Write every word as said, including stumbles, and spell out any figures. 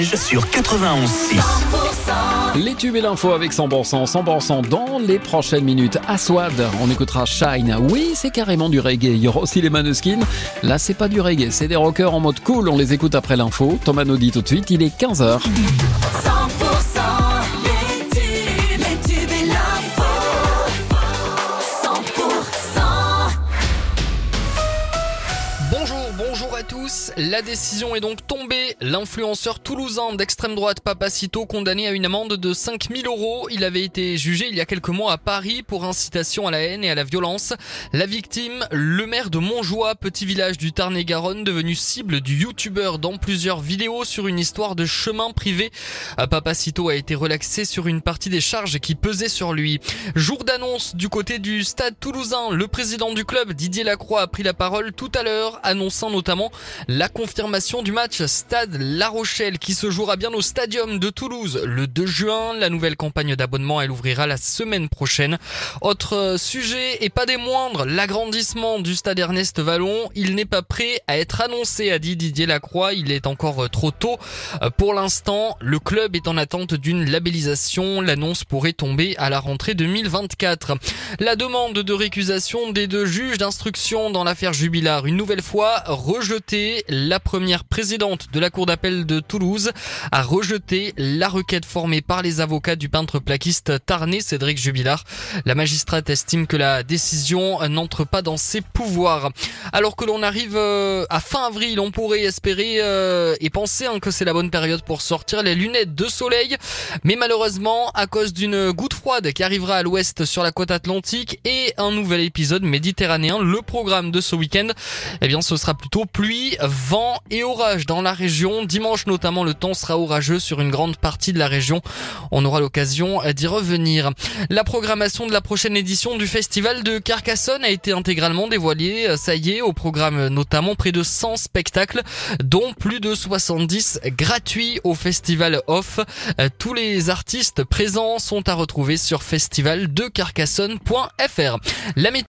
Liège sur quatre-vingt-onze six. Les tubes et l'info avec cent pour cent, cent pour cent dans les prochaines minutes. À Swad, on écoutera Shine. Oui, c'est carrément du reggae. Il y aura aussi les Maneskin. Là, c'est pas du reggae, c'est des rockers en mode cool. On les écoute après l'info. Thomas nous dit tout de suite, il est quinze heures. cent pour cent les tubes, les tubes et l'info. cent pour cent. Bonjour, bonjour à tous. La décision est donc tombée. L'influenceur toulousain d'extrême droite Papacito, condamné à une amende de cinq mille euros. Il avait été jugé il y a quelques mois à Paris pour incitation à la haine et à la violence. La victime, le maire de Montjoie, petit village du Tarn-et-Garonne, devenu cible du youtubeur dans plusieurs vidéos sur une histoire de chemin privé. Papacito a été relaxé sur une partie des charges qui pesaient sur lui. Jour d'annonce du côté du stade toulousain. Le président du club, Didier Lacroix, a pris la parole tout à l'heure, annonçant notamment la confirmation du match Stade La Rochelle qui se jouera bien au Stadium de Toulouse le deux juin. La nouvelle campagne d'abonnement, elle ouvrira la semaine prochaine. Autre sujet, et pas des moindres, l'agrandissement du stade Ernest Vallon. Il n'est pas prêt à être annoncé, a dit Didier Lacroix. Il est encore trop tôt. Pour l'instant, le club est en attente d'une labellisation. L'annonce pourrait tomber à la rentrée deux mille vingt-quatre. La demande de récusation des deux juges d'instruction dans l'affaire Jubilard, une nouvelle fois rejetée. La première présidente de la cour d'appel de Toulouse a rejeté la requête formée par les avocats du peintre plaquiste tarnais Cédric Jubilard. La magistrate estime que la décision n'entre pas dans ses pouvoirs. Alors que l'on arrive à fin avril, on pourrait espérer et penser que c'est la bonne période pour sortir les lunettes de soleil. Mais malheureusement, à cause d'une goutte froide qui arrivera à l'ouest sur la côte atlantique et un nouvel épisode méditerranéen, le programme de ce week-end, eh bien, ce sera plutôt pluie, vent et orage dans la région. Dimanche notamment, le temps sera orageux sur une grande partie de la région. On aura l'occasion d'y revenir. La programmation de la prochaine édition du festival de Carcassonne a été intégralement dévoilée. Ça y est, au programme notamment près de cent spectacles, dont plus de soixante-dix gratuits au festival Off. Tous les artistes présents sont à retrouver sur festival de carcassonne point f r. La météo